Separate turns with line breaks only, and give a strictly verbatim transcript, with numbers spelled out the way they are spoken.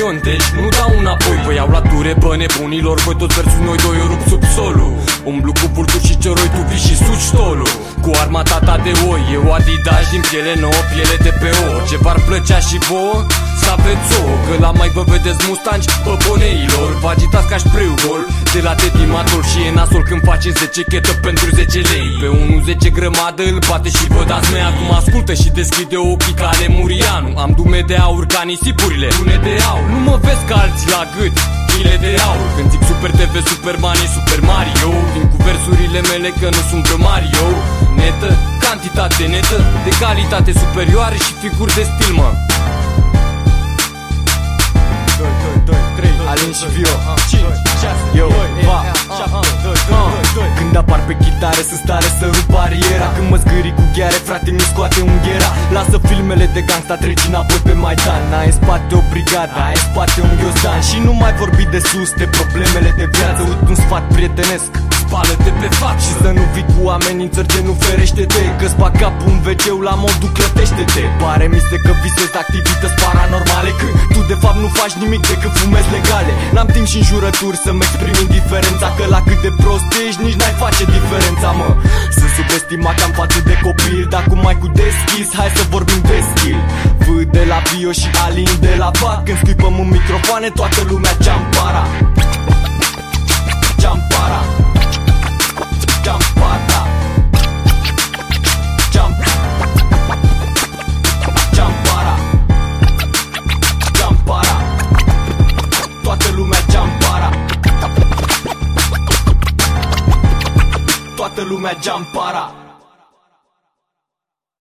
milion, deci nu dau înapoi. Vă iau la ture, bă nebunilor, voi toți versus noi doi o rup sub solul. Umblu cu vulturi și ceroi, tu vii și suci stolul. Cu armata ta de oi, eu Adidas din piele nouă, piele de pe o. Ce v-ar plăcea și vouă? Să aveți ouă, că la mai vă vedeți mustanci, bă boneilor. Vă agitați ca șpriu gol de la tetimatul și e nasol când faceți zece chetă pentru zece lei. Pe unu zece grămadă îl bate și vă dați mea. Acum ascultă și deschide ochii ca Lemurianu. Am dume de aur ca nisipurile, dune de aur. Nu mă vezi ca alții la gât, chile de aur. Când zic Super T V, Superman e Super Mario. Vin cu versurile mele că nu sunt pe Mario. Netă, cantitate netă, de calitate superioare și figuri de stil, mă. doi, doi, doi, trei, Alin și Vio, cinci, șase, eu, va, șapte, doi, doi, doi. Când apar pe chitară sunt stare să rup bariera. Când mă zgârii cu gheare, frate, mi scoate unghiera. Lasă filmele de gangsta, treci înapoi pe Maidan. Ai în spate o brigadă, ai în spate un ghiozdan. Și nu mai vorbi de sus, de problemele de viață. Uite un sfat prietenesc, spală-te pe față. Și să nu vii cu amenințări, ce nu ferește-te. Că-ți fac capul în ve ce-ul la modul clătește-te. Pare mi-se că visezi activități paranormale, când tu de fapt nu faci nimic decât fumezi legale. N-am timp și înjurături să-mi exprim indiferența, că la cât de prost ești nici n-ai face diferența, mă. Sunt subestimat cam față de copil, dar cum mai cu deschis, hai să vorbim de skill. V de la Vio și Alin de la Vac, când scuipăm în microfoane toată lumea Giampara. Giampara Giampara Giampara Giampara toată lumea Giampara. Toată lumea Giampara.